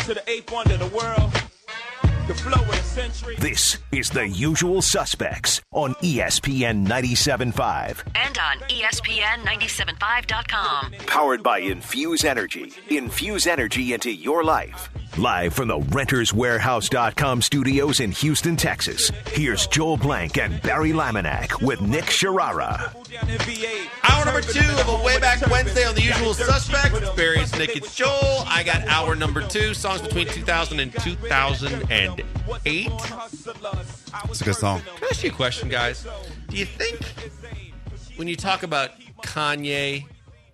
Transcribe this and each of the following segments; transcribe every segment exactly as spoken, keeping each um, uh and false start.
to the eighth wonder of the world. The flow of the century. This is The Usual Suspects on E S P N ninety-seven point five. And on E S P N ninety-seven point five dot com. Powered by Infuse Energy. Infuse energy into your life. Live from the Renters Warehouse dot com studios in Houston, Texas. Here's Joel Blank and Barry Laminack with Nick Sharara. Hour number two of a Way Back Wednesday on The Usual Suspects. It's Barry, it's Nick, it's Joel. I got hour number two, songs between two thousand and two thousand eight. It's a good song. Can I ask you a question, guys? Do you think when you talk about Kanye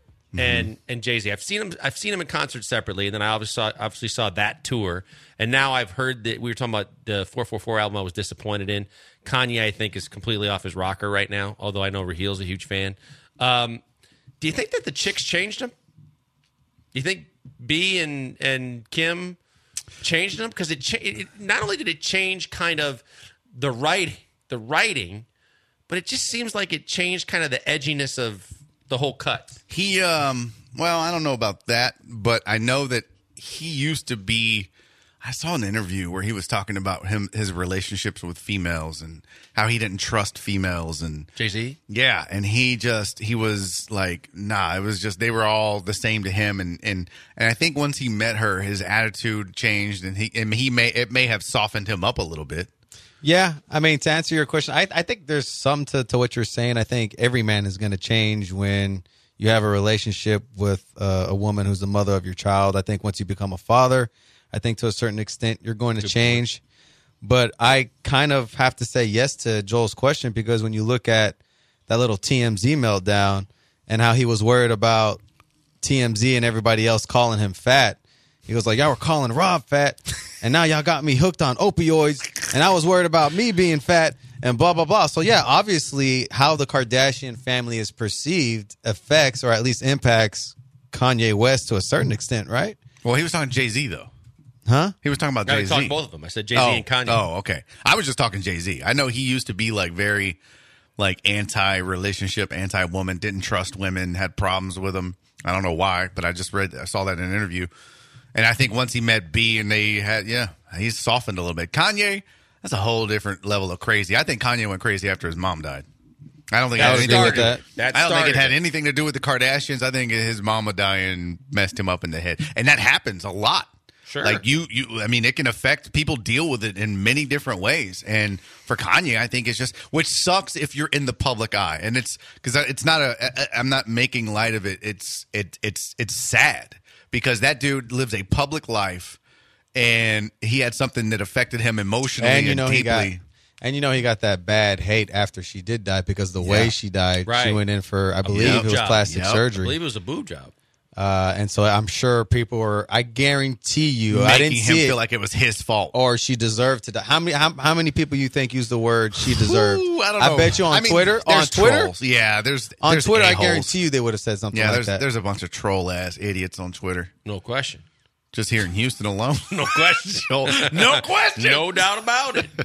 and mm-hmm. and Jay-Z, I've seen him I've seen him in concert separately, and then I obviously saw, obviously saw that tour, and now I've heard that we were talking about the four four four album I was disappointed in. Kanye, I think, is completely off his rocker right now, although I know Rahil's a huge fan. Um, do you think that the chicks changed him? Do you think B and, and Kim changed him? Because it, cha- it not only did it change kind of the write, the writing, but it just seems like it changed kind of the edginess of the whole cut. He, um, well, I don't know about that, but I know that he used to be. I saw an interview where he was talking about him, his relationships with females and how he didn't trust females and Jay-Z. Yeah, and he just he was like, nah, it was just they were all the same to him, and and and I think once he met her, his attitude changed, and he and he may it may have softened him up a little bit. Yeah, I mean, to answer your question, I, I think there's some to, to what you're saying. I think every man is going to change when you have a relationship with uh, a woman who's the mother of your child. I think once you become a father, I think to a certain extent you're going to Good change. Point. But I kind of have to say yes to Joel's question, because when you look at that little T M Z meltdown and how he was worried about T M Z and everybody else calling him fat, he was like, y'all were calling Rob fat, and now y'all got me hooked on opioids, and I was worried about me being fat, and blah, blah, blah. So, yeah, obviously how the Kardashian family is perceived affects, or at least impacts, Kanye West to a certain extent, right? Well, he was talking Jay-Z, though. Huh? He was talking about Jay-Z. I talked both of them. I said Jay-Z oh, and Kanye. Oh, okay. I was just talking Jay-Z. I know he used to be like very like anti-relationship, anti-woman, didn't trust women, had problems with them. I don't know why, but I just read, I saw that in an interview. And I think once he met B and they had, yeah, he's softened a little bit. Kanye, that's a whole different level of crazy. I think Kanye went crazy after his mom died. I don't think that it had anything with that. That I don't think it had it. anything to do with the Kardashians. I think his mama dying messed him up in the head. And that happens a lot. Sure. Like you, you, I mean, it can affect people, deal with it in many different ways. And for Kanye, I think it's just, which sucks if you're in the public eye. And it's because it's not a, I'm not making light of it. It's, it, it's, it's sad because that dude lives a public life and he had something that affected him emotionally and, you know, and deeply. He got, and you know, he got that bad hate after she did die because the yeah. way she died, right. she went in for, I believe it was job. plastic yep. surgery. I believe it was a boob job. Uh, and so I'm sure people were, I guarantee you, making I didn't him see feel it, like it was his fault. Or she deserved to die. How many how, how many people you think use the word she deserved? Ooh, I don't know. I bet you on I mean, Twitter, on Twitter, trolls. Yeah, there's on there's Twitter, a-holes. I guarantee you they would have said something yeah, like there's, that. There's a bunch of troll ass idiots on Twitter. No question. Just here in Houston alone. No question. No question. No doubt about it.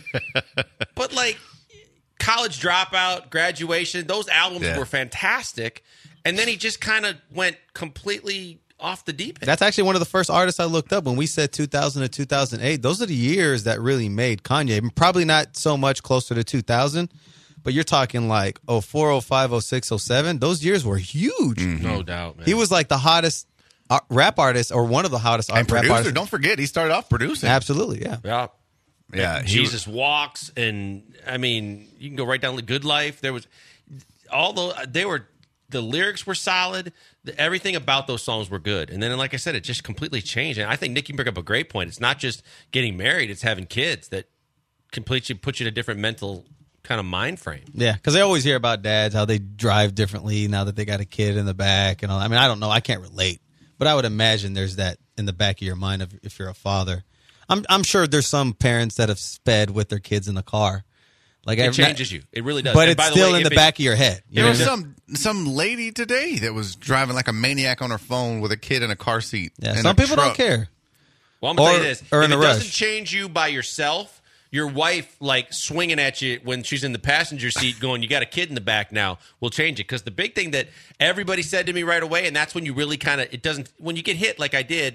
But like College Dropout, Graduation, those albums Yeah. were fantastic. And then he just kind of went completely off the deep end. That's actually one of the first artists I looked up when we said two thousand to two thousand eight. Those are the years that really made Kanye. Probably not so much closer to two thousand, but you're talking like oh four, oh five, oh six, oh seven. Those years were huge. Mm-hmm. No doubt, man. He was like the hottest uh, rap artist, or one of the hottest and rap producer, artists. don't forget, he started off producing. Absolutely, yeah. Yeah. Yeah, And he Jesus Walks, and I mean, you can go right down to Good Life. There was all the they were the lyrics were solid. The, everything about those songs were good. And then, like I said, it just completely changed. And I think Nick, you bring up a great point. It's not just getting married; it's having kids that completely put you in a different mental kind of mind frame. Yeah, because they always hear about dads, how they drive differently now that they got a kid in the back and all. I mean, I don't know. I can't relate. But I would imagine there's that in the back of your mind of if you're a father. I'm I'm sure there's some parents that have sped with their kids in the car. Like It every, changes you. It really does. But And it's by the still way, in if the it- back of your head. You There know was what I mean? some some lady today that was driving like a maniac on her phone with a kid in a car seat. Yeah, in some a people don't truck. care. Well, I'm going to Or- tell you this. or If in it a doesn't rush. change you by yourself, your wife, like, swinging at you when she's in the passenger seat going, you got a kid in the back now, will change it. Because the big thing that everybody said to me right away, and that's when you really kind of, it doesn't, when you get hit like I did,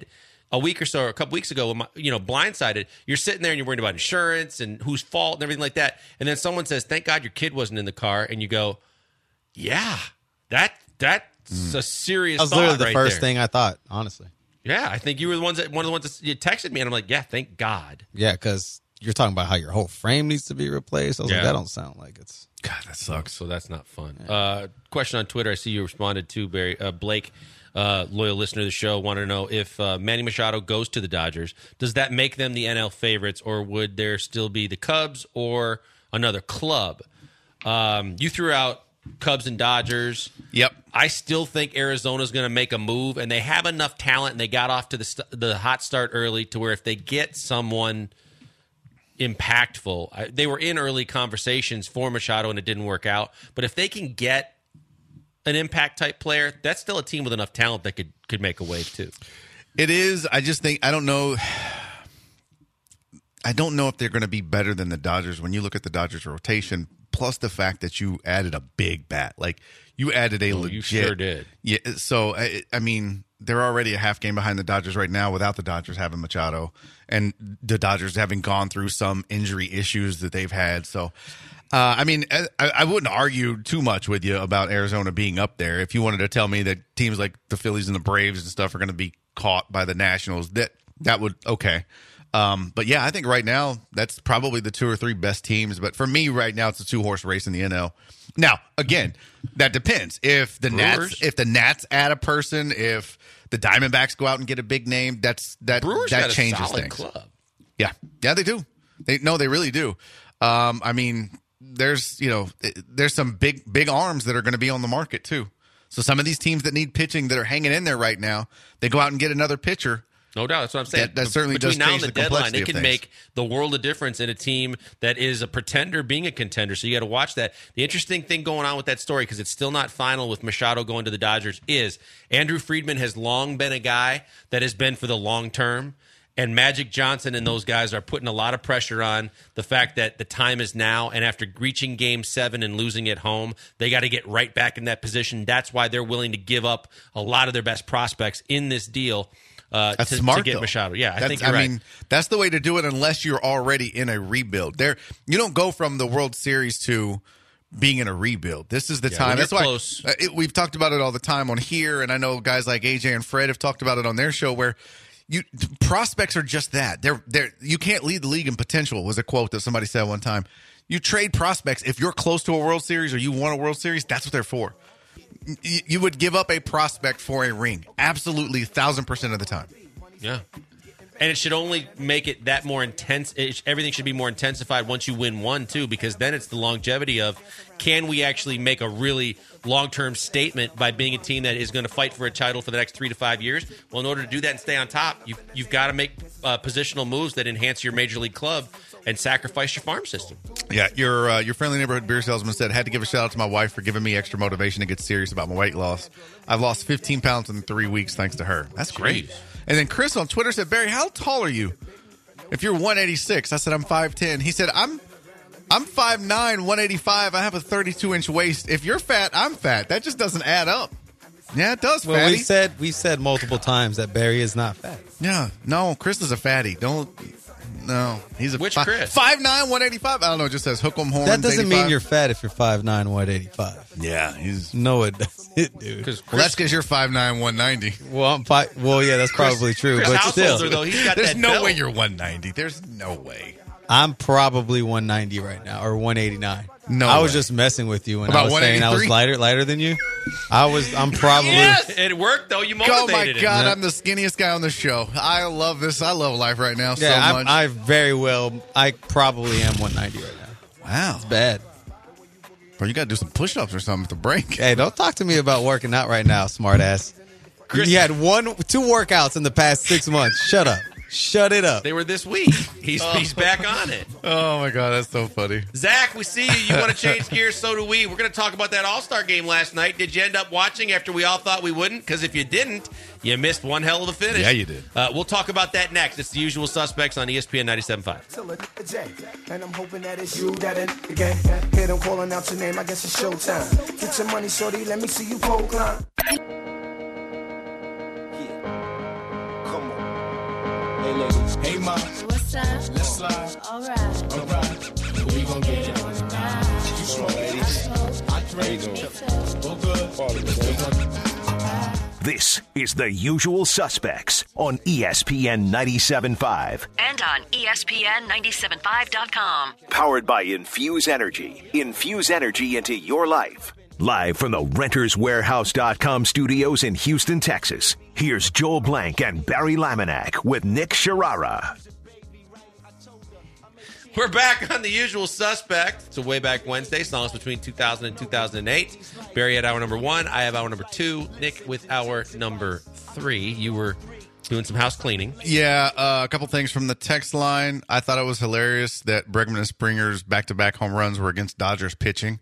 a week or so, or a couple weeks ago, you know, blindsided. You're sitting there and you're worried about insurance and whose fault and everything like that. And then someone says, "Thank God your kid wasn't in the car," and you go, "Yeah, that that's mm. a serious." That was thought literally the right first there. thing I thought, honestly. Yeah, I think you were the ones that one of the ones that you texted me, and I'm like, "Yeah, thank God." Yeah, because you're talking about how your whole frame needs to be replaced. I was yeah. like, that don't sound like it's. God, that sucks. So that's not fun. Yeah. Uh, question on Twitter. I see you responded to Barry uh, Blake. Uh, loyal listener of the show, want to know if uh, Manny Machado goes to the Dodgers, does that make them the N L favorites, or would there still be the Cubs or another club? Um, you threw out Cubs and Dodgers. Yep. I still think Arizona's going to make a move, and they have enough talent, and they got off to the st- the hot start early to where if they get someone impactful, I, they were in early conversations for Machado, and it didn't work out. But if they can get an impact type player, that's still a team with enough talent that could could make a wave too. It is. I just think I don't know. I don't know if they're going to be better than the Dodgers when you look at the Dodgers rotation. Plus the fact that you added a big bat, like you added a oh, legit. You sure did. Yeah. So I, I mean, they're already a half game behind the Dodgers right now without the Dodgers having Machado and the Dodgers having gone through some injury issues that they've had. So. Uh, I mean, I, I wouldn't argue too much with you about Arizona being up there. If you wanted to tell me that teams like the Phillies and the Braves and stuff are going to be caught by the Nationals, that that would okay. Um, but yeah, I think right now that's probably the two or three best teams. But for me, right now, it's a two horse race in the N L. Now, again, that depends. If the Brewers? Nats, if the Nats add a person, if the Diamondbacks go out and get a big name, that's that Brewers that got a changes solid things. club. Yeah, yeah, they do. They no, they really do. Um, I mean. There's, you know, there's some big, big arms that are going to be on the market too. So some of these teams that need pitching that are hanging in there right now, they go out and get another pitcher. No doubt. That's what I'm saying. That, that certainly Between does now change and the, the deadline, complexity it of can things. make the world of difference in a team that is a pretender being a contender. So you got to watch that. The interesting thing going on with that story, because it's still not final with Machado going to the Dodgers, is Andrew Friedman has long been a guy that has been for the long term. And Magic Johnson and those guys are putting a lot of pressure on the fact that the time is now. And after reaching game seven and losing at home, they got to get right back in that position. That's why they're willing to give up a lot of their best prospects in this deal uh, That's to, smart, to get though. Machado. Yeah, I that's, think you're I right. mean, that's the way to do it unless you're already in a rebuild. There, you don't go from the World Series to being in a rebuild. This is the Yeah, time. when That's you're why close. uh, it, we've talked about it all the time on here, and I know guys like A J and Fred have talked about it on their show where – You prospects are just that. They're they're you can't lead the league in potential was a quote that somebody said one time. You trade prospects if you're close to a World Series or you won a World Series, that's what they're for. You, you would give up a prospect for a ring. Absolutely, a thousand percent of the time. Yeah. And it should only make it that more intense. It, everything should be more intensified once you win one, too, because then it's the longevity of can we actually make a really long-term statement by being a team that is going to fight for a title for the next three to five years? Well, in order to do that and stay on top, you've, you've got to make uh, positional moves that enhance your major league club and sacrifice your farm system. Yeah, your uh, your friendly neighborhood beer salesman said, had to give a shout out to my wife for giving me extra motivation to get serious about my weight loss. I've lost fifteen pounds in three weeks thanks to her. That's great. Jeez. And then Chris on Twitter said, Barry, how tall are you? If you're one eighty-six, I said, I'm five ten. He said, I'm I'm five nine, one eighty-five. I have a thirty-two inch waist. If you're fat, I'm fat. That just doesn't add up. Yeah, it does, Well, fatty. we said we said multiple times that Barry is not fat. Yeah, no, Chris is a fatty. Don't, no. He's a Which fi- Chris? five nine, one eighty-five. I don't know, it just says hook 'em horns. That doesn't eighty-five. mean you're fat if you're five nine, one eighty-five. Yeah, he's. No, it doesn't, dude. Because Well, that's because you're five nine, one ninety. Well, I'm fi- well, yeah, that's probably true, Chris but Householder, still, though, he's got There's that no belt. way you're one ninety. There's no way. I'm probably one ninety right now or one eighty-nine. No I was way. just messing with you when About I was saying I was one eighty-three? lighter, lighter than you. I was. I'm probably. Yes! It worked, though. You motivated Oh my him. God, Yeah. I'm the skinniest guy on the show. I love this. I love life right now Yeah, so I'm, much. I very well. I probably am one ninety right now. wow. Bad. Bro, you got to do some push-ups or something to break. Hey, don't talk to me about working out right now, smart ass. Chris- You had one, two workouts in the past six months. Shut up. Shut it up. They were this week. He's he's back on it. Oh my God, that's so funny. Zach, we see you. You want to change gears? So do we. We're going to talk about that All-Star game last night. Did you end up watching after we all thought we wouldn't? Because if you didn't, you missed one hell of a finish. Yeah, you did. Uh, we'll talk about that next. It's the Usual Suspects on E S P N ninety-seven point five. And I'm hoping that it's you that in the game. Hear them calling out your name, I guess it's showtime. Get your money, shorty, let me see you pole climb. Come on. Hey, look. Hey, ma. What's up? Let's slide. All right. All right. We gon' get it. You smoke, ladies. I drink. All good. This is The Usual Suspects on E S P N ninety-seven point five. And on E S P N ninety-seven five dot com. Powered by Infuse Energy. Infuse energy into your life. Live from the Renters Warehouse dot com studios in Houston, Texas. Here's Joel Blank and Barry Laminack with Nick Sharara. We're back on The Usual Suspect. It's a Way Back Wednesday. Songs between two thousand and two thousand eight. Barry had hour number one. I have hour number two. Nick with hour number three. You were doing some house cleaning. Yeah, uh, a couple things from the text line. I thought it was hilarious that Bregman and Springer's back-to-back home runs were against Dodgers pitching,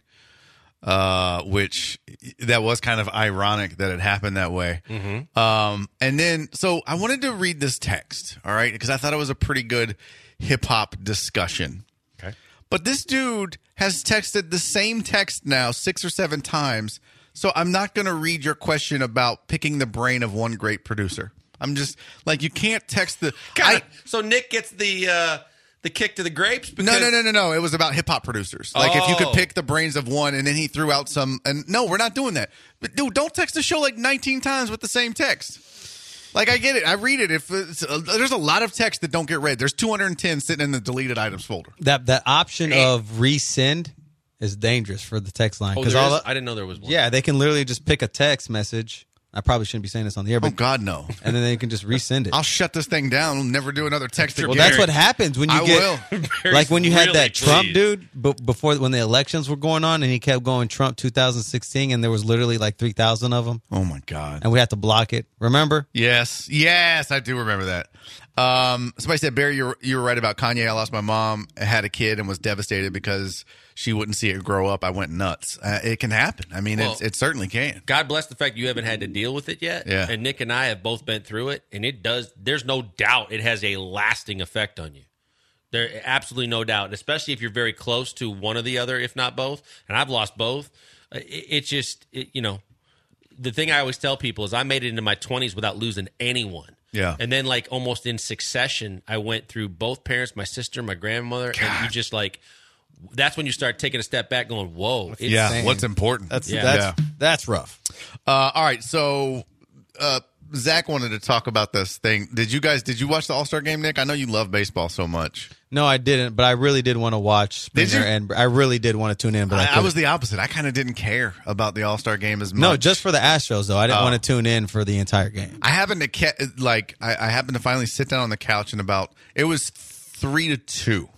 uh, which that was kind of ironic that it happened that way. Mm-hmm. Um, and then, so I wanted to read this text, all right, because I thought it was a pretty good hip-hop discussion. Okay. But this dude has texted the same text now six or seven times, so I'm not going to read your question about picking the brain of one great producer. I'm just, like, you can't text the... Kinda, I, so Nick gets the uh, the kick to the grapes? Because, no, no, no, no, no. It was about hip-hop producers. Like, if you Oh. could pick the brains of one, and then he threw out some... And no, we're not doing that. But, dude, don't text the show like nineteen times with the same text. Like, I get it. I read it. If it's, uh, there's a lot of text that don't get read. There's two hundred ten sitting in the deleted items folder. That that option of resend is dangerous for the text line. Oh, 'Cause there all is? the- I didn't know there was one. yeah, they can literally just pick a text message. I probably shouldn't be saying this on the air, Oh, but God, no. and then they can just resend it. I'll shut this thing down. I'll never do another text again. Well, that's what happens when you I get will. like when you had Really that Trump pleased. dude but before when the elections were going on and he kept going Trump two thousand sixteen and there was literally like three thousand of them Oh, my God. and we had to block it. Remember? Yes, yes, I do remember that. Um, somebody said, Barry, you were, you were right about Kanye. I lost my mom, I had a kid, and was devastated because she wouldn't see it grow up. I went nuts. Uh, it can happen. I mean, Well, it's, it certainly can. God bless the fact you haven't had to deal with it yet. Yeah. And Nick and I have both been through it, and it does. There's no doubt it has a lasting effect on you. There absolutely no doubt, and especially if you're very close to one or the other, if not both. And I've lost both. Uh, It, it just, it, you know, the thing I always tell people is I made it into my twenties without losing anyone. Yeah. And then, like, almost in succession, I went through both parents, my sister, my grandmother, and you just, like, that's when you start taking a step back going, whoa. It's, Yeah, insane. what's important. That's yeah. that's that's rough. Uh, all right, so uh, Zach wanted to talk about this thing. Did you guys, did you watch the All-Star game, Nick? I know you love baseball so much. No, I didn't, but I really did want to watch Did Springer you? and I really did want to tune in, but I, I, I couldn't. was the opposite. I kind of didn't care about the All-Star game as much. No, just for the Astros though. I didn't Oh. want to tune in for the entire game. I happened to ca- like I, I happened to finally sit down on the couch and about it was three to two,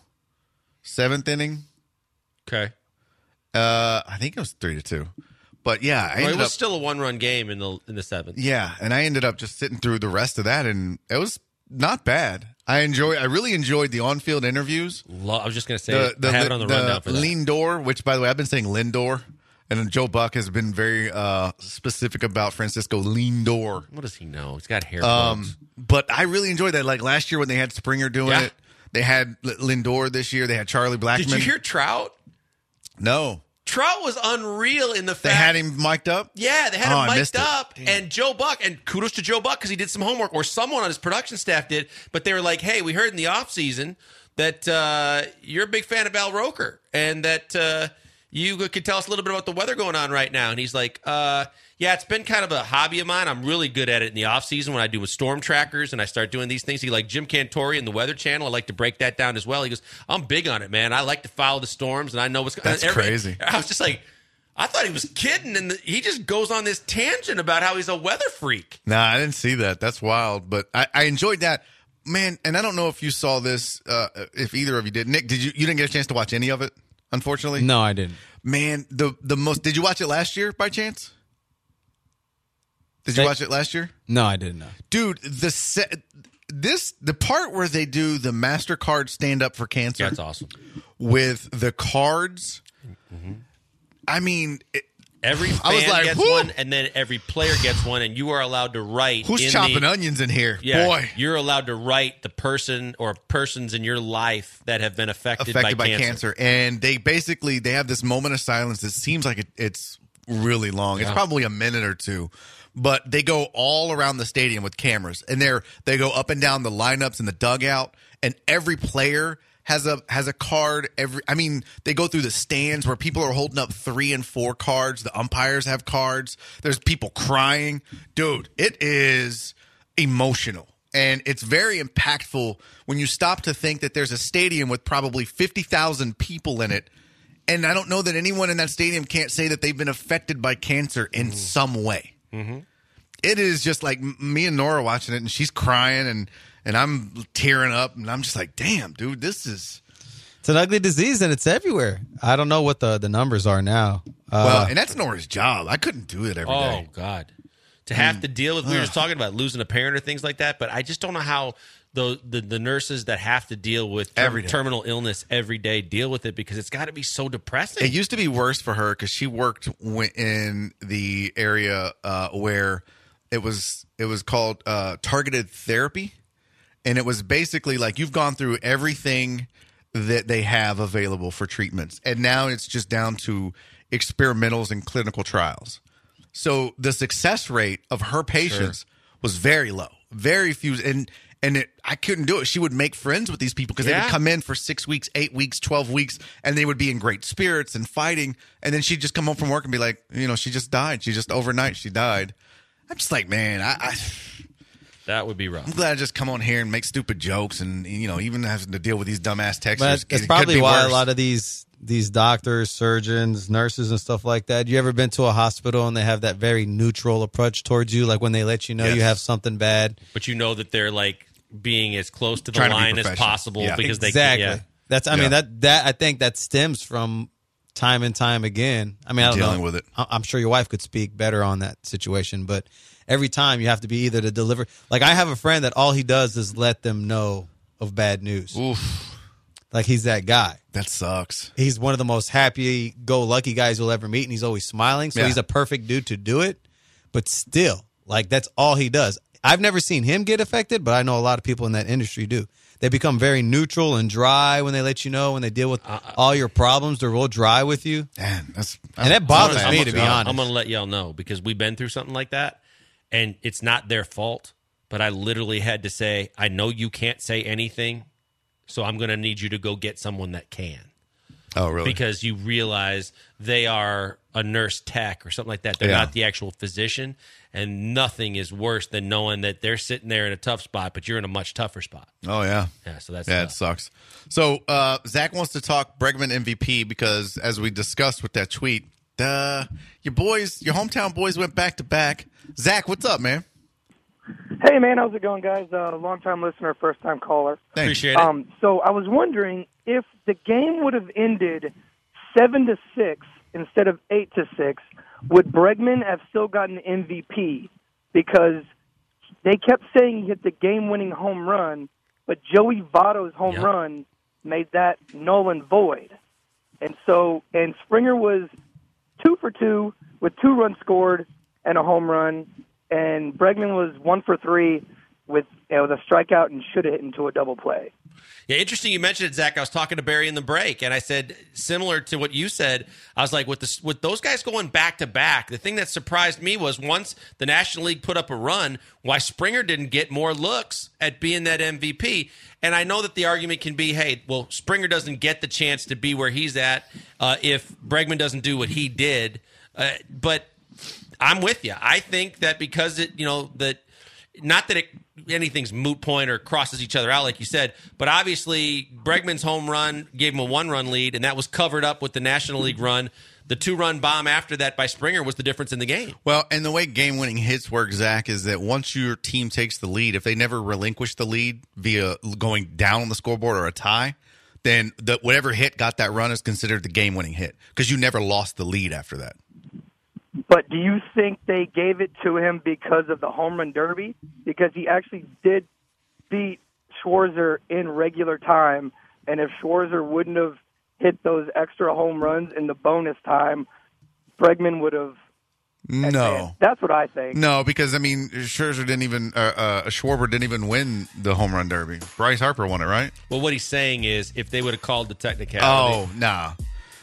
seventh inning. Okay. Uh, I think it was three to two, but yeah, I Well, it ended was up still a one-run game in the in the seventh. yeah, and I ended up just sitting through the rest of that, and it was not bad. I enjoy. I really enjoyed the on-field interviews. Lo- I was just going to say, The, the, I have it on the, rundown for that. Lindor, which by the way I've been saying Lindor, and then Joe Buck has been very uh, specific about Francisco Lindor. What does he know? He's got hair. Um, plugs. but I really enjoyed that. Like last year when they had Springer doing Yeah. it, they had L- Lindor this year. They had Charlie Blackmon. Did you hear Trout? No, Trout was unreal in the fact they had him mic'd up. Yeah, they had Oh, him I missed mic'd it. up, and Joe Buck, and kudos to Joe Buck because he did some homework, or someone on his production staff did. But they were like, "Hey, we heard in the offseason that uh, you're a big fan of Al Roker, and that uh, you could tell us a little bit about the weather going on right now." And he's like, uh, "Yeah, it's been kind of a hobby of mine. I'm really good at it in the offseason when I do with storm trackers and I start doing these things." He like Jim Cantori and the Weather Channel. I like to break that down as well. He goes, "I'm big on it, man. I like to follow the storms, and I know what's going." That's crazy. I was just like. I thought he was kidding, and the, he just goes on this tangent about how he's a weather freak. Nah, I didn't see that. That's wild. But I, I enjoyed that, man. And I don't know if you saw this. Uh, if either of you did, Nick, did you? You didn't get a chance to watch any of it, unfortunately. No, I didn't. Man, the the most. Did you watch it last year by chance? Did you Say- watch it last year, No, I didn't know. dude? The set. This the part where they do the MasterCard stand up for cancer. That's awesome. With the cards. I mean, it, Every fan I was like, gets whew. one, and then every player gets one, and you are allowed to write. who's in chopping the, onions in here? Yeah, Boy, you're allowed to write the person or persons in your life that have been affected, affected by, by cancer. And they basically they have this moment of silence. It seems like it, it's really long. It's Yeah. probably a minute or two. But they go all around the stadium with cameras, and they're they go up and down the lineups in the dugout, and every player has a has a card. Every I mean, they go through the stands where people are holding up three and four cards. The umpires have cards. There's people crying, dude. It is emotional, and it's very impactful when you stop to think that there's a stadium with probably fifty thousand people in it, and I don't know that anyone in that stadium can't say that they've been affected by cancer in mm. some way. Mm-hmm. It is just like me and Nora watching it, and she's crying, and, and I'm tearing up, and I'm just like, damn, dude, this is... It's an ugly disease, and it's everywhere. I don't know what the, the numbers are now. Uh, well, and that's Nora's job. I couldn't do it every oh, day. Oh, God. To have to deal with, we were just talking about losing a parent or things like that, but I just don't know how the the, the nurses that have to deal with term, terminal illness every day deal with it, because it's got to be so depressing. It used to be worse for her because she worked w- in the area uh, where it was it was called uh, targeted therapy, and it was basically like you've gone through everything that they have available for treatments, and now it's just down to experimentals and clinical trials. So the success rate of her patients sure. was very low, very few, and and it, I couldn't do it. She would make friends with these people because yeah. they would come in for six weeks, eight weeks, twelve weeks, and they would be in great spirits and fighting. And then she'd just come home from work and be like, you know, she just died. She just overnight she died. I'm just like, man, I, I that would be rough. I'm glad I just come on here and make stupid jokes, and you know, even having to deal with these dumbass texters. But that's it probably could be why worse. a lot of these these doctors, surgeons, nurses, and stuff like that. You ever been to a hospital and they have that very neutral approach towards you, like when they let you know Yes. you have something bad, but you know that they're like being as close to the Trying to be line as professional. possible Yeah. because exactly. they yeah. That's I Yeah. mean that that I think that stems from time and time again. I mean, I don't Dealing know. with it. I- I'm sure your wife could speak better on that situation, but every time you have to be either to deliver. Like I have a friend that all he does is let them know of bad news. Oof, Like he's that guy. that sucks. He's one of the most happy-go-lucky guys you'll ever meet, and he's always smiling. So Yeah. he's a perfect dude to do it. But still, like that's all he does. I've never seen him get affected, but I know a lot of people in that industry do. They become very neutral and dry when they let you know, when they deal with Uh, all your problems. They're real dry with you. Man, that's And that bothers I'm me, gonna- to be I'm- honest. I'm going to let y'all know because we've been through something like that, and it's not their fault. But I literally had to say, I know you can't say anything, so I'm going to need you to go get someone that can. Oh, really? Because you realize they are a nurse tech or something like that. They're Yeah. not the actual physician, and nothing is worse than knowing that they're sitting there in a tough spot, but you're in a much tougher spot. Oh, yeah. Yeah, so that's Yeah, it tough. sucks. So uh, Zach wants to talk Bregman M V P because, as we discussed with that tweet, uh, your boys, your hometown boys went back to back. Zach, what's up, man? Hey, man, how's it going, guys? Uh, long-time listener, first-time caller. Thanks. Appreciate it. Um, so I was wondering if the game would have ended seven to six instead of eight to six, would Bregman have still gotten the M V P? Because they kept saying he hit the game-winning home run, but Joey Votto's home Yep. run made that null and void. And so, and Springer was two for two with two runs scored and a home run, and Bregman was one for three with, you know, the strikeout and should have hit into a double play. Yeah, interesting you mentioned it, Zach. I was talking to Barry in the break, and I said, similar to what you said, I was like, with the, with those guys going back to back, the thing that surprised me was once the National League put up a run, why Springer didn't get more looks at being that M V P. And I know that the argument can be, hey, well, Springer doesn't get the chance to be where he's at uh, if Bregman doesn't do what he did. Uh, but I'm with you. I think that because it, you know, that not that it anything's moot point or crosses each other out, like you said, but obviously Bregman's home run gave him a one-run lead, and that was covered up with the National League run. The two-run bomb after that by Springer was the difference in the game. Well, and the way game-winning hits work, Zach, is that once your team takes the lead, if they never relinquish the lead via going down on the scoreboard or a tie, then the, whatever hit got that run is considered the game-winning hit because you never lost the lead after that. But do you think they gave it to him because of the home run derby? Because he actually did beat Schwarzer in regular time, and if Schwarzer wouldn't have hit those extra home runs in the bonus time, Bregman would have No. advanced. That's what I think. No, because, I mean, Scherzer didn't even uh, uh, Schwarber didn't even win the home run derby. Bryce Harper won it, right? Well, what he's saying is if they would have called the technicality. Oh, nah.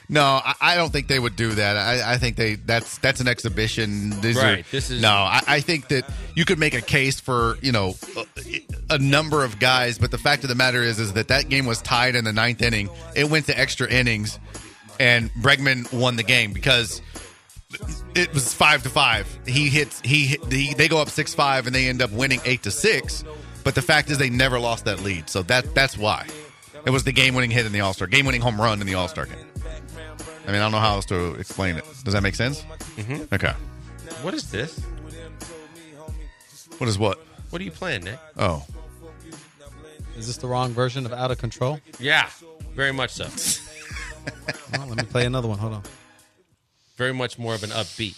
No, I, I don't think they would do that. I, I think they that's that's an exhibition. These Right, Are, this is- no. I, I think that you could make a case for you know a, a number of guys, but the fact of the matter is is that that game was tied in the ninth inning. It went to extra innings, and Bregman won the game because it was five to five. He hits he, hit, he they go up six five and they end up winning eight to six. But the fact is they never lost that lead, so that that's why. It was the game-winning hit in the All-Star, game-winning home run in the All-Star game. I mean, I don't know how else to explain it. Does that make sense? Mm-hmm. Okay. What is this? What is what? What are you playing, Nick? Oh. Is this the wrong version of Out of Control? Yeah, very much so. Well, let me play another one. Hold on. Very much more of an upbeat.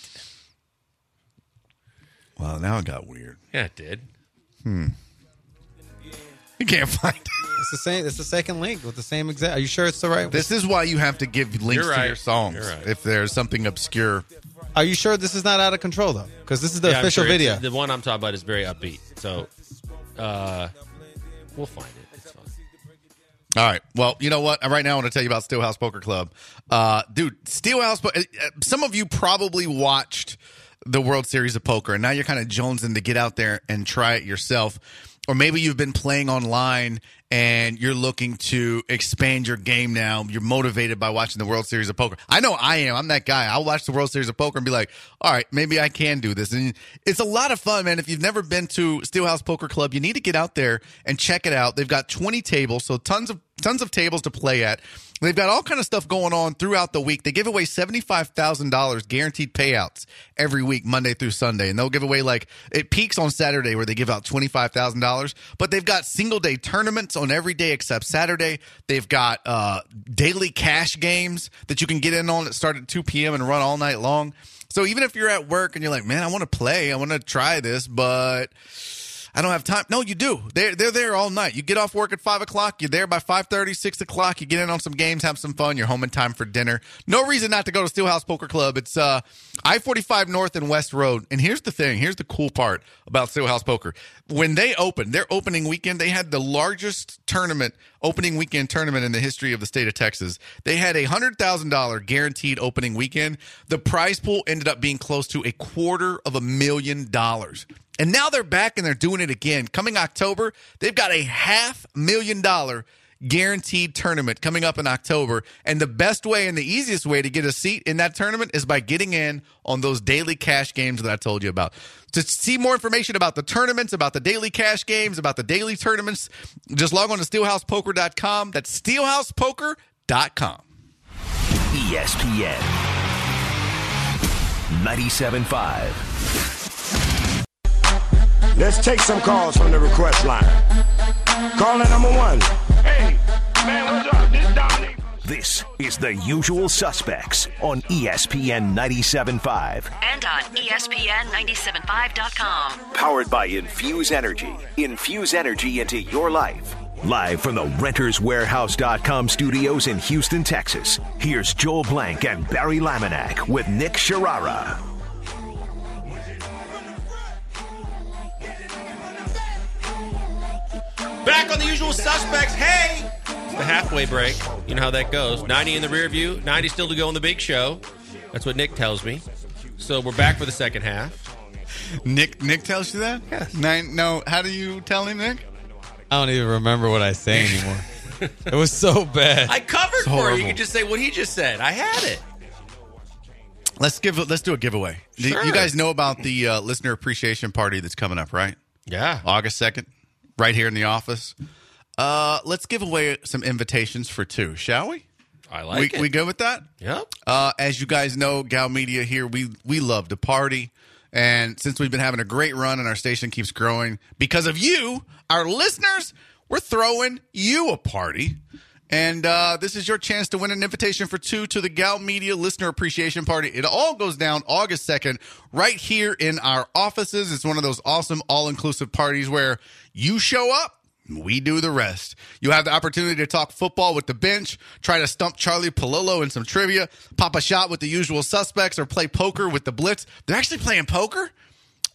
Well, now it got weird. Yeah, it did. Hmm. You can't find it. It's the same. It's the second link with the same exact. Are you sure it's the right? This is why you have to give links You're to right. your songs You're right. if there's something obscure. Are you sure this is not Out of Control though? Because this is the Yeah, I'm official sure it's- video. The one I'm talking about is very upbeat. So, uh, we'll find it. It's fine. All right. Well, you know what? Right now, I want to tell you about Steelhouse Poker Club. Uh, dude, Steelhouse. Po- Some of you probably watched the World Series of Poker, and now you're kind of jonesing to get out there and try it yourself. Or maybe you've been playing online and you're looking to expand your game now. You're motivated by watching the World Series of Poker. I know I am. I'm that guy. I'll watch the World Series of Poker and be like, all right, maybe I can do this. And it's a lot of fun, man. If you've never been to Steelhouse Poker Club, you need to get out there and check it out. They've got twenty tables, so tons of tons of tables to play at. They've got all kind of stuff going on throughout the week. They give away seventy-five thousand dollars guaranteed payouts every week, Monday through Sunday. And they'll give away, like, it peaks on Saturday where they give out twenty-five thousand dollars. But they've got single-day tournaments on every day except Saturday. They've got uh, daily cash games that you can get in on that start at two p.m. and run all night long. So even if you're at work and you're like, man, I want to play, I want to try this, but I don't have time. No, you do. They're, they're there all night. You get off work at five o'clock. You're there by five thirty, six o'clock. You get in on some games, have some fun. You're home in time for dinner. No reason not to go to Steelhouse Poker Club. It's uh, I forty-five North and West Road. And here's the thing. Here's the cool part about Steelhouse Poker. When they opened, their opening weekend, they had the largest tournament, opening weekend tournament in the history of the state of Texas. They had a one hundred thousand dollars guaranteed opening weekend. The prize pool ended up being close to a quarter of a million dollars. And now they're back and they're doing it again. Coming October, they've got a half million dollar guaranteed tournament coming up in October. And the best way and the easiest way to get a seat in that tournament is by getting in on those daily cash games that I told you about. To see more information about the tournaments, about the daily cash games, about the daily tournaments, just log on to steelhouse poker dot com. That's steelhouse poker dot com. E S P N ninety-seven point five. Let's take some calls from the request line. Caller number one. Hey, man, what's up? This Dominic. This is The Usual Suspects on E S P N ninety-seven point five. And on E S P N ninety-seven point five dot com. Powered by Infuse Energy. Infuse energy into your life. Live from the renters warehouse dot com studios in Houston, Texas. Here's Joel Blank and Barry Laminack with Nick Sharara. Back on The Usual Suspects. Hey! It's the halfway break. You know how that goes. ninety in the rear view, ninety still to go on the big show. That's what Nick tells me. So we're back for the second half. Nick Nick tells you that? Yes. Nine, no, how do you tell him, Nick? I don't even remember what I say anymore. It was so bad. I covered for you. horrible. You can just say what he just said. I had it. Let's give let's do a giveaway. Do Sure. You guys know about the uh, listener appreciation party that's coming up, right? Yeah. August second, right here in the office. Uh, let's give away some invitations for two, shall we? I like we, it. We good with that? Yep. Uh, as you guys know, Gal Media here, we we love to party. And since we've been having a great run and our station keeps growing because of you, our listeners, we're throwing you a party. And uh, this is your chance to win an invitation for two to the Gal Media Listener Appreciation Party. It all goes down August second right here in our offices. It's one of those awesome all-inclusive parties where you show up, we do the rest. You have the opportunity to talk football with the bench, try to stump Charlie Palillo in some trivia, pop a shot with the usual suspects, or play poker with the Blitz. They're actually playing poker?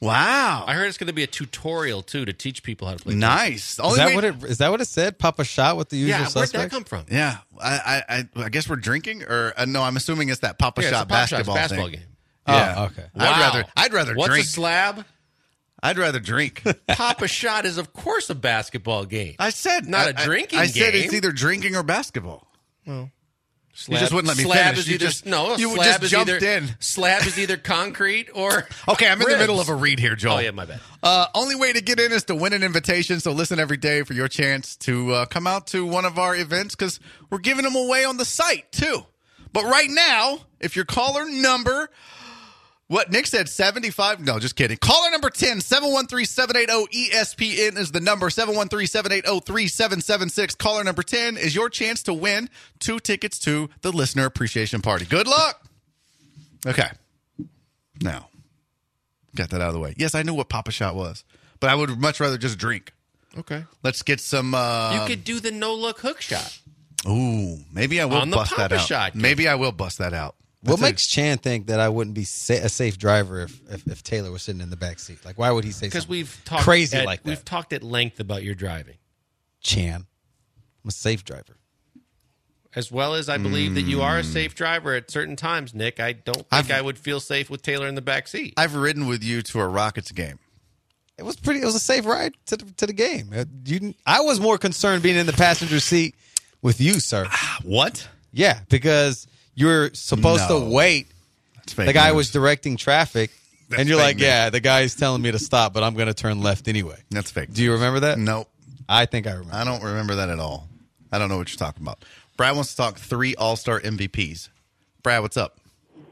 Wow. I heard it's going to be a tutorial too to teach people how to play. Nice. Is Only that way- what it is? That what it said? Papa shot with the usual Yeah, where'd suspects? that come from? Yeah, I, I, I, I guess we're drinking, or uh, no? I'm assuming it's that Papa Yeah, it's Shot a Pop Shots basketball, basketball thing. game. Yeah. Oh, okay. I'd rather, I'd rather What's drink. a slab? I'd rather drink. Papa Shot is, of course, a basketball game. I said Not a a drinking I, I said game. it's either drinking or basketball. Slab, just wouldn't let me slab finish. Is You either, just- no, you slab just is jumped either, in. Slab is either concrete or Okay, I'm in the ribs. middle of a read here, Joel. Oh, yeah, my bad. Uh, only way to get in is to win an invitation. So listen every day for your chance to uh, come out to one of our events because we're giving them away on the site too. But right now, if your caller number, what Nick said, seventy-five. No, just kidding. Caller number ten, seven one three, seven eight zero, E S P N is the number, seven one three, seven eight zero, three seven seven six. Caller number ten is your chance to win two tickets to the Listener Appreciation Party. Good luck. Okay. Now, got that out of the way. Yes, I knew what Papa Shot was, but I would much rather just drink. Okay. Let's get some. Uh, You could do the no-look hook shot. Ooh, maybe I will On the bust that Papa out. Shot game. Maybe I will bust that out. What That's makes Chan think that I wouldn't be sa- a safe driver if, if if Taylor was sitting in the back seat? Like, why would he say Because something we've talked crazy at, like that? We've talked at length about your driving, Chan, I'm a safe driver. as well as I believe that you are a safe driver at certain times. Nick, I don't think I've- I would feel safe with Taylor in the back seat. I've ridden with you to a Rockets game. It was pretty. It was a safe ride to the, to the game. Uh, You, I was more concerned being in the passenger seat with you, sir. What? Yeah, because you're supposed No. to wait. That's fake The guy news. was directing traffic, That's and you're fake like, news. "Yeah, the guy's telling me to stop, but I'm going to turn left anyway." That's fake. Do you remember that? Nope. I think I remember. I don't remember that at all. I don't know what you're talking about. Brad wants to talk three All-Star M V Ps. Brad, what's up?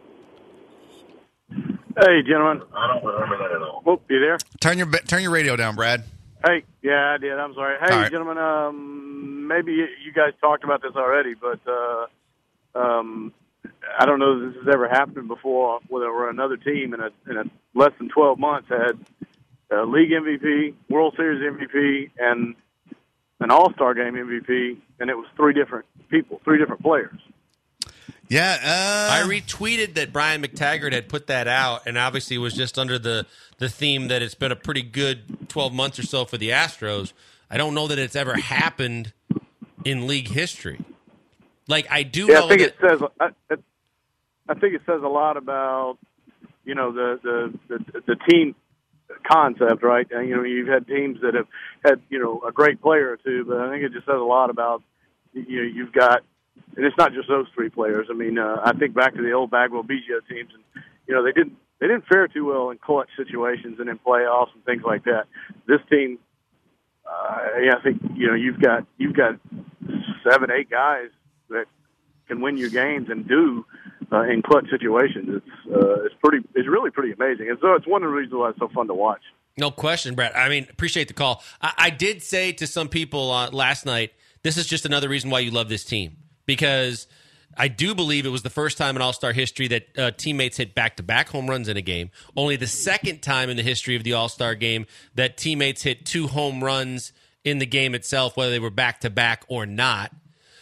Hey, gentlemen. I don't remember that at all. Oh, you there? Turn your turn your radio down, Brad. Hey, yeah, I did. I'm sorry. Hey, All right. gentlemen, um, maybe you guys talked about this already, but uh, um, I don't know if this has ever happened before where another team in a, in a less than twelve months had a league M V P, World Series M V P, and an All-Star Game M V P, and it was three different people, three different players. Yeah, uh, I retweeted that Brian McTaggart had put that out, and obviously it was just under the, the theme that it's been a pretty good twelve months or so for the Astros. I don't know that it's ever happened in league history. Like, I do Yeah, know I think that... it says. I, I think it says a lot about you know the the the, the team concept, right? And, you know, you've had teams that have had you know a great player or two, but I think it just says a lot about you know you've got, and it's not just those three players. I mean, uh, I think back to the old Bagwell Biggio teams, and you know they didn't they didn't fare too well in clutch situations and in playoffs and things like that. This team, uh, yeah, I think you know you've got you've got seven, eight guys that can win your games and do uh, in clutch situations. It's uh, it's pretty it's really pretty amazing, and so it's one of the reasons why it's so fun to watch. No question, Brett. I mean, appreciate the call. I, I did say to some people uh, last night, this is just another reason why you love this team, because I do believe it was the first time in All-Star history that uh, teammates hit back-to-back home runs in a game. Only the second time in the history of the All-Star game that teammates hit two home runs in the game itself, whether they were back-to-back or not.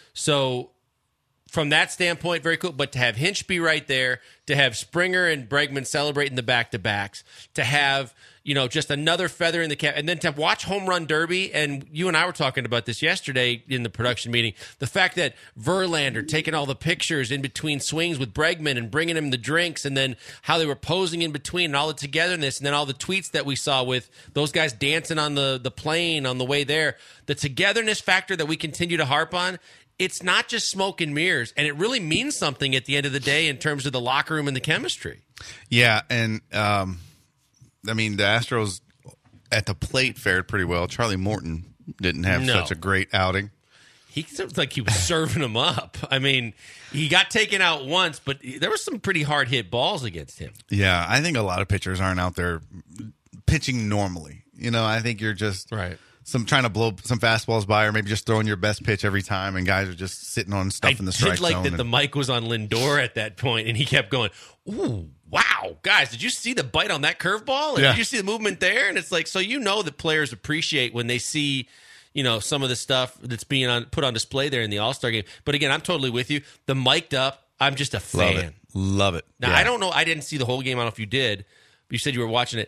So from that standpoint, very cool. But to have Hinch be right there, to have Springer and Bregman celebrating the back-to-backs, to have, you know, just another feather in the cap, and then to watch Home Run Derby, and you and I were talking about this yesterday in the production meeting, the fact that Verlander taking all the pictures in between swings with Bregman and bringing him the drinks, and then how they were posing in between and all the togetherness, and then all the tweets that we saw with those guys dancing on the, the plane on the way there, the togetherness factor that we continue to harp on. It's not just smoke and mirrors, and it really means something at the end of the day in terms of the locker room and the chemistry. Yeah, and um, I mean the Astros at the plate fared pretty well. Charlie Morton didn't have No. such a great outing. He seems like he was serving them up. I mean, he got taken out once, but there were some pretty hard hit balls against him. Yeah, I think a lot of pitchers aren't out there pitching normally. You know, I think you're just Right. some trying to blow some fastballs by, or maybe just throwing your best pitch every time, and guys are just sitting on stuff I in the strike did like zone. that and- the mic was on Lindor at that point, and he kept going, ooh, wow. Guys, did you see the bite on that curveball? And Yeah. did you see the movement there? And it's like, so you know that players appreciate when they see, you know, some of the stuff that's being on, put on display there in the All-Star game. But again, I'm totally with you. The mic'd up, I'm just a fan. Love it. Love it. Now, Yeah. I don't know. I didn't see the whole game. I don't know if you did. But you said you were watching it.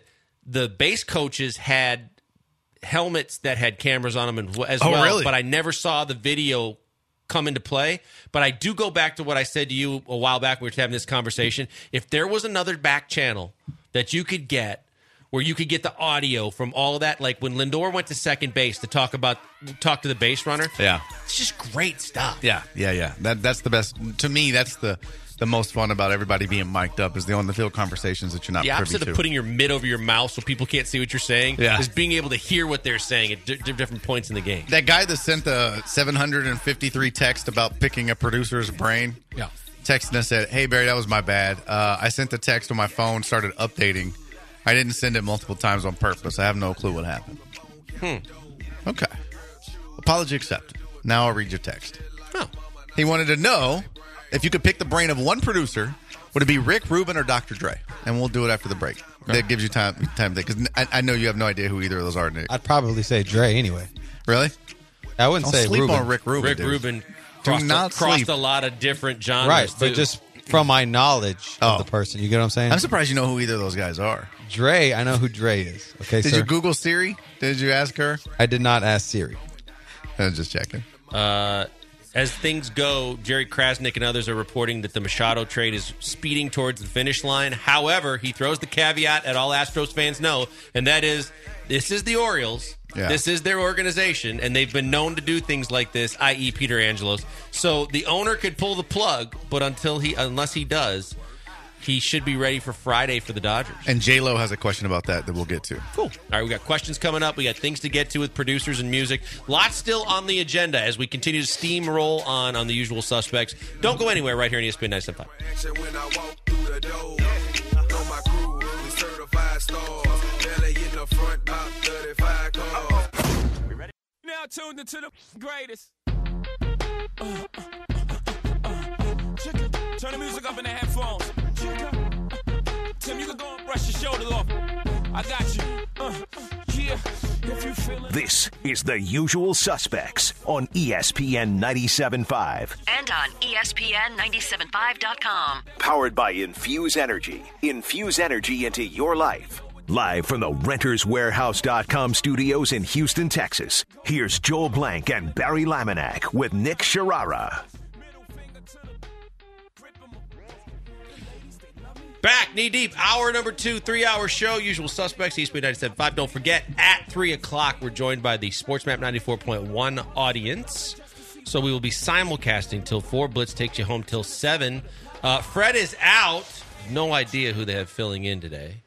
the bass coaches had helmets that had cameras on them as Oh, well, really? but I never saw the video come into play. But I do go back to what I said to you a while back when we were having this conversation. If there was another back channel that you could get where you could get the audio from all of that, like when Lindor went to second base to talk about talk to the base runner, Yeah. it's just great stuff. Yeah, yeah, yeah. That that's the best. To me, that's the the most fun about everybody being mic'd up is the on the field conversations that you're not The privy opposite to. of putting your mid over your mouth so people can't see what you're saying Yeah. is being able to hear what they're saying at di- different points in the game. That guy that sent the seven hundred fifty-three text about picking a producer's brain, Yeah. texted and said, "Hey Barry, that was my bad. Uh, I sent the text on my phone, started updating. I didn't send it multiple times on purpose. I have no clue what happened." Hmm. Okay. Apology accepted. Now I'll read your text. Oh. He wanted to know if you could pick the brain of one producer, would it be Rick Rubin or Doctor Dre? And we'll do it after the break. That gives you time time to think. Because I, I know you have no idea who either of those are, Nick. I'd probably say Dre anyway. Really? I wouldn't Don't say sleep Rubin. on Rick Rubin. Rick dude. Rubin Do crossed, not a, crossed sleep. a lot of different genres. Right, but too. just from my knowledge Oh. of the person. You get what I'm saying? I'm surprised you know who either of those guys are. Dre, I know who Dre is. Okay, Did sir? you Google Siri? Did you ask her? I did not ask Siri. I was just checking. Uh, as things go, Jerry Krasnick and others are reporting that the Machado trade is speeding towards the finish line. However, he throws the caveat that all Astros fans know, and that is, this is the Orioles. Yeah. This is their organization, and they've been known to do things like this, that is. Peter Angelos. So the owner could pull the plug, but until he, unless he does, he should be ready for Friday for the Dodgers. And J-Lo has a question about that that we'll get to. Cool. All right, we got questions coming up. We got things to get to with producers and music. Lots still on the agenda as we continue to steamroll on on the usual suspects. Don't go anywhere right here on E S P N ninety-seven point five. When I walk through the door, know my crew, we certified stars. Belly in the front, about thirty-five cars. We ready? Now tuned into the greatest. Uh, uh, uh, uh, uh. Check it. Turn the music up in the headphones. Check it. Tim, you can go and brush your shoulders off. I got you. Uh, yeah, if you feeling. This is The Usual Suspects on E S P N ninety-seven point five. And on E S P N ninety-seven point five dot com. Powered by Infuse Energy. Infuse energy into your life. Live from the Renters Warehouse dot com studios in Houston, Texas. Here's Joel Blank and Barry Laminack with Nick Sharara. Back knee deep, hour number two, three-hour show. Usual suspects, E S P N ninety-seven point five. Don't forget, at three o'clock, we're joined by the SportsMap ninety-four point one audience. So we will be simulcasting till four. Blitz takes you home till seven. Uh, Fred is out. No idea who they have filling in today.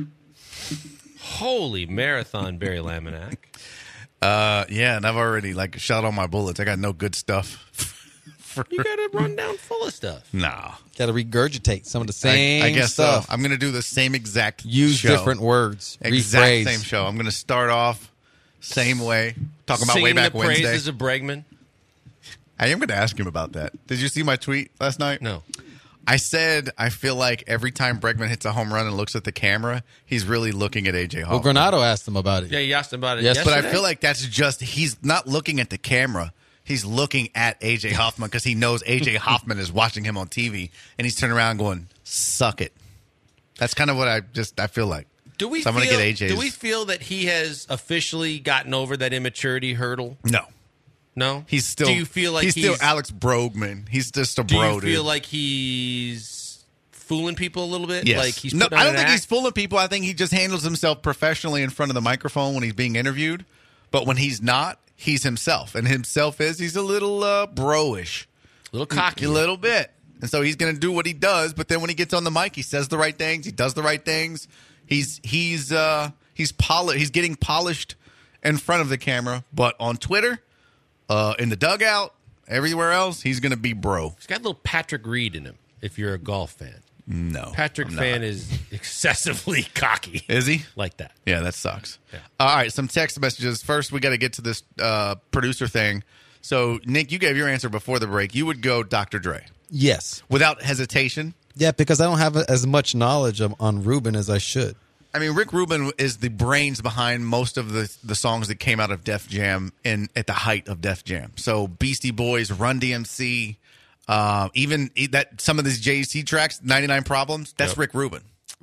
Holy marathon, Barry Laminack. Uh, yeah, and I've already like shot all my bullets. I got no good stuff. For... You got a rundown full of stuff. Nah. Got to regurgitate some of the same I, I guess stuff. so. I'm going to do the same exact Use show. different words. Exact Rephrase. same show. I'm going to start off same way. Talking about Sing way back the Wednesday. praises of Bregman. I am going to ask him about that. Did you see my tweet last night? No. I said I feel like every time Bregman hits a home run and looks at the camera, he's really looking at A J Well, Hoffman. Granado asked him about it. Yeah, you asked him about it Yes, but I yesterday. feel like that's just he's not looking at the camera. He's looking at A J Hoffman because he knows A J Hoffman is watching him on T V, and he's turning around going, "Suck it." That's kind of what I just I feel like. Do we So I'm feel, gonna get A J's. Do we feel that he has officially gotten over that immaturity hurdle? No, No? he's still. Do you feel like he's, he's, still Alex Brogman? He's just a Do bro, you feel dude. like he's fooling people a little bit? Yes. Like he's no, putting I on don't an think act? he's fooling people. I think he just handles himself professionally in front of the microphone when he's being interviewed. But when he's not, he's himself. And himself is he's a little uh, bro-ish. a little cocky. A little bit. And so he's going to do what he does, but then when he gets on the mic, he says the right things, he does the right things. He's he's uh, he's poli- he's getting polished in front of the camera, but on Twitter, uh, in the dugout, everywhere else, he's going to be bro. He's got a little Patrick Reed in him, if you're a golf fan. No. Patrick I'm fan not. is excessively cocky. Is he? Like that. Yeah, that sucks. Yeah. All right, some text messages. First, we got to get to this uh, producer thing. So, Nick, you gave your answer before the break. You would go Doctor Dre Yes. without hesitation. Yeah, because I don't have as much knowledge of, on Rubin as I should. I mean, Rick Rubin is the brains behind most of the, the songs that came out of Def Jam in at the height of Def Jam. So, Beastie Boys, Run D M C, uh, even that some of these Jay-Z tracks, ninety-nine Problems, that's Yep. Rick Rubin.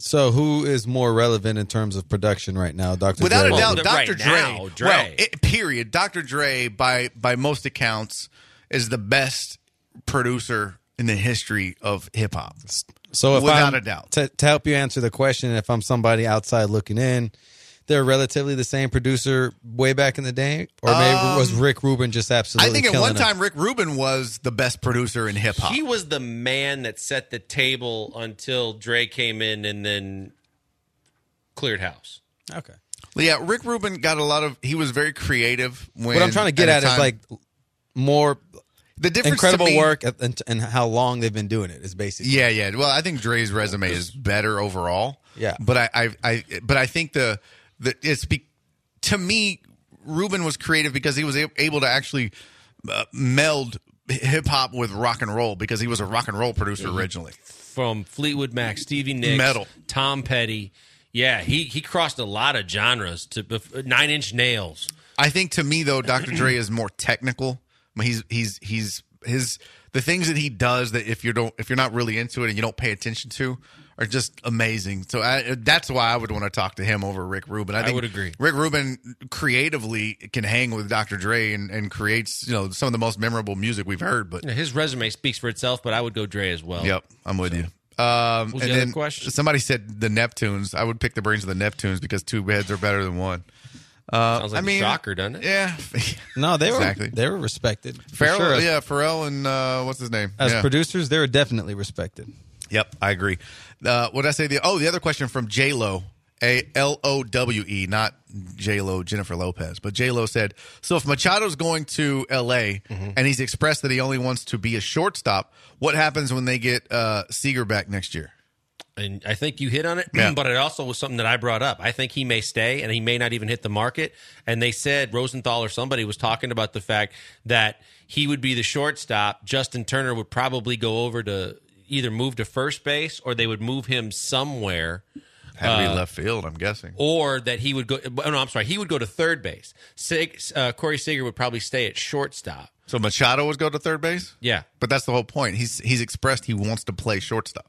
So who is more relevant in terms of production right now, Doctor Without Dre? a doubt, Well, Doctor right Dre. now, Dre. Well, it, period. Doctor Dre, by by most accounts, is the best producer in the history of hip hop. So if Without I'm, a doubt. to, to help you answer the question, if I'm somebody outside looking in, they're relatively the same producer way back in the day, or maybe Um, was Rick Rubin just absolutely? I think at killing one him? time Rick Rubin was the best producer in hip hop. He was the man that set the table until Dre came in and then cleared house. Okay. Yeah, Rick Rubin got a lot of. He was very creative. When, What I'm trying to get at, at a is time- like more the difference. incredible to me, work and, and how long they've been doing it is basically. Yeah, yeah. Well, I think Dre's resume is better overall. Yeah. but I, I, I but I think the the it's be, to me, Rubin was creative because he was a- able to actually uh, meld hip hop with rock and roll because he was a rock and roll producer Mm-hmm. originally. From Fleetwood Mac, Stevie Nicks, Metal. Tom Petty. Yeah, he, he crossed a lot of genres to bef- Nine Inch Nails. I think to me though, Doctor Dre is more technical. I mean, he's he's he's his the things that he does that if you don't if you're not really into it and you don't pay attention to are just amazing. So I, that's why I would want to talk to him over Rick Rubin. I, think would agree. Rick Rubin creatively can hang with Doctor Dre and, and creates you know some of the most memorable music we've heard. But Yeah, his resume speaks for itself, but I would go Dre as well. yep, I'm with you. Um, What was and the other then question? somebody said the Neptunes. I would pick the brains of the Neptunes because two heads are better than one. Uh, Sounds like I mean, a shocker, doesn't it? Yeah. No, they Exactly. were they were respected. For Pharrell, sure. As, yeah, Pharrell and uh, what's his name? as yeah. producers, they were definitely respected. Yep, I agree. Uh, what did I say? The oh, the other question from J Lo, a L O W E, not J Lo Jennifer Lopez, but J Lo said, so if Machado's going to L A Mm-hmm. and he's expressed that he only wants to be a shortstop, what happens when they get uh, Seager back next year? And I think you hit on it, Yeah. but it also was something that I brought up. I think he may stay, and he may not even hit the market. And they said Rosenthal or somebody was talking about the fact that he would be the shortstop. Justin Turner would probably go over to either move to first base, or they would move him somewhere, Had to be Uh, left field, I'm guessing. or that he would go. Oh, no, I'm sorry, he would go to third base. Sig, uh, Corey Seager would probably stay at shortstop. So Machado would go to third base? Yeah, But that's the whole point. He's he's expressed he wants to play shortstop.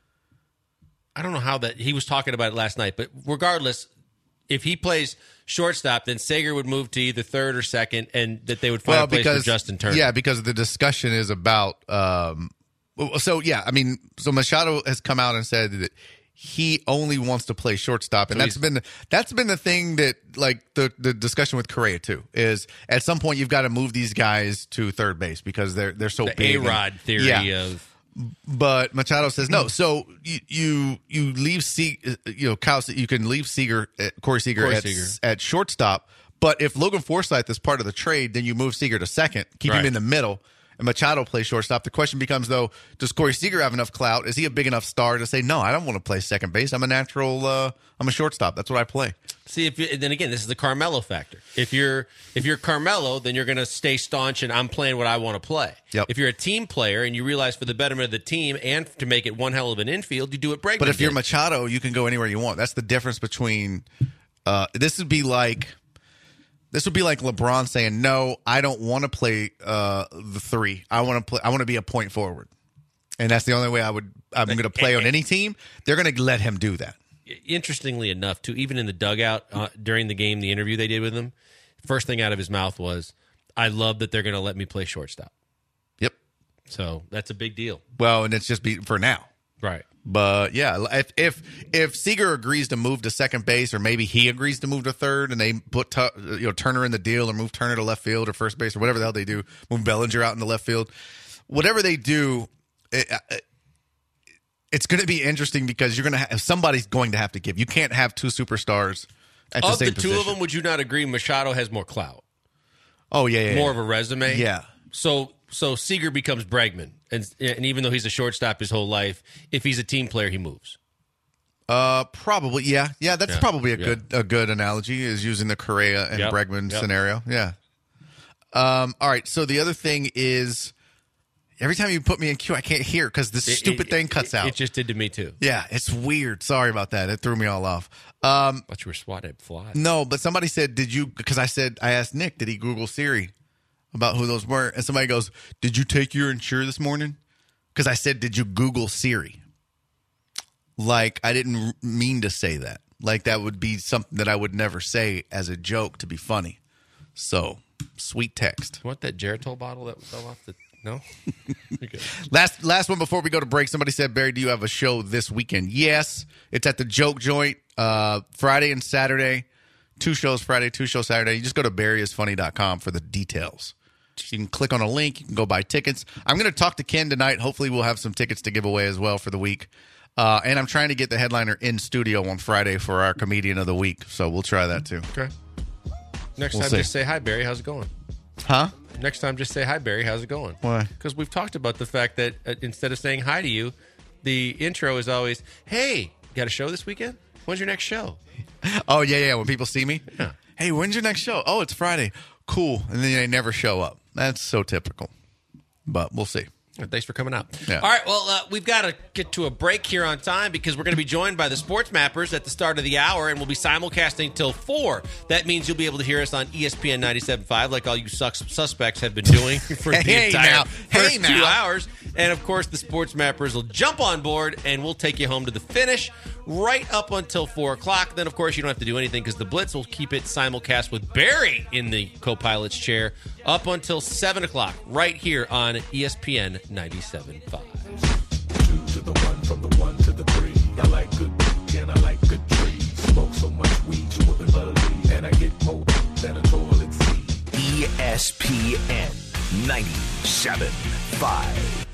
I don't know how that he was talking about it last night, but regardless, if he plays shortstop, then Sager would move to either third or second, and that they would find a place for Justin Turner. Yeah, because the discussion is about. Um, well, so yeah, I mean, so Machado has come out and said that he only wants to play shortstop, and So that's he's- been the, that's been the thing that like the the discussion with Correa too is at some point you've got to move these guys to third base because they're they're so the big. A and- Rod theory Yeah. of But Machado says no. So you you, you leave Se- you know Kyle, you can leave Seager, uh, Corey Seager Corey at, Seager. at shortstop. But if Logan Forsythe is part of the trade, then you move Seager to second, keep him Right. in the middle, and Machado plays shortstop. The question becomes though, does Corey Seager have enough clout? Is he a big enough star to say no? I don't want to play second base. I'm a natural. Uh, I'm a shortstop. That's what I play. see if you, then again this is the Carmelo factor. If you're if you're Carmelo, then you're going to stay staunch and I'm playing what I want to play. Yep. If you're a team player and you realize for the betterment of the team and to make it one hell of an infield, you do it Bregman. But if you're did. Machado, you can go anywhere you want. That's the difference between. Uh, this would be like. This would be like LeBron saying, "No, I don't want to play uh, the three. I want to play. I want to be a point forward, and that's the only way I would. I'm going to play on any team. They're going to let him do that. Interestingly enough, too, even in the dugout uh, during the game, the interview they did with him, first thing out of his mouth was, "I love that they're going to let me play shortstop." Yep. So that's a big deal, Well, and it's just be for now. right? But yeah, if if if Seager agrees to move to second base, or maybe he agrees to move to third, and they put tu- you know Turner in the deal, or move Turner to left field or first base or whatever the hell they do, move Bellinger out in the left field, whatever they do, it, it, it's going to be interesting because you're going to have somebody's going to have to give. You can't have two superstars at the Of same the two position. of them, would you not agree Machado has more clout, Oh yeah, yeah, more yeah. of a resume? Yeah. So so Seager becomes Bregman, and and even though he's a shortstop his whole life, if he's a team player, he moves. Uh, probably, yeah, yeah. That's Yeah, probably a yeah. good a good analogy is using the Correa and Yep, Bregman yep. scenario. Yeah. Um. All right. So the other thing is, every time you put me in queue, I can't hear because this It- stupid it- thing cuts it, out. It just did to me too. yeah, it's weird. Sorry about that. It threw me all off. Um. But you were swatting at flies. No, but somebody said, "Did you?" Because I said I asked Nick, "Did he Google Siri about who those were?" And somebody goes, "Did you take your insure this morning?" Because I said, "Did you Google Siri?" like I didn't mean to say that. Like that would be something that I would never say as a joke to be funny. So, sweet text. You want that Geritol bottle that fell off the... No? Okay. Last last one before we go to break. Somebody said, Barry, do you have a show this weekend? Yes. It's at the Joke Joint uh, Friday and Saturday. Two shows Friday, two shows Saturday. You just go to barry is funny dot com for the details. You can click on a link. You can go buy tickets. I'm going to talk to Ken tonight. Hopefully we'll have some tickets to give away as well for the week. Uh, and I'm trying to get the headliner in studio on Friday for our Comedian of the Week. So we'll try that too. Okay. Next We'll time, see. just say, hi, Barry. How's it going? Huh? Next time, just say, hi, Barry. How's it going? Why? Because we've talked about the fact that uh, instead of saying hi to you, the intro is always, hey, got a show this weekend? When's your next show? Oh, yeah, yeah. When people see me. Yeah. Hey, when's your next show? Oh, it's Friday. Cool. And then they never show up. That's so typical. But we'll see. Thanks for coming out. Yeah. All right, well, uh, we've got to get to a break here on time because we're going to be joined by the Sports Mappers at the start of the hour, and we'll be simulcasting till four. That means you'll be able to hear us on E S P N ninety-seven point five like all you sus- suspects have been doing for the Hey, entire now. first Hey, two now. hours. And, of course, the Sports Mappers will jump on board, and we'll take you home to the finish right up until four o'clock. Then, of course, you don't have to do anything because the Blitz will keep it simulcast with Barry in the co-pilot's chair up until seven o'clock right here on E S P N ninety-seven point five. Two to the one, from the one to the three. I like good weed and I like good trees. Smoke so much weed you wouldn't believe, and I get more than a toilet seat. E S P N ninety-seven point five.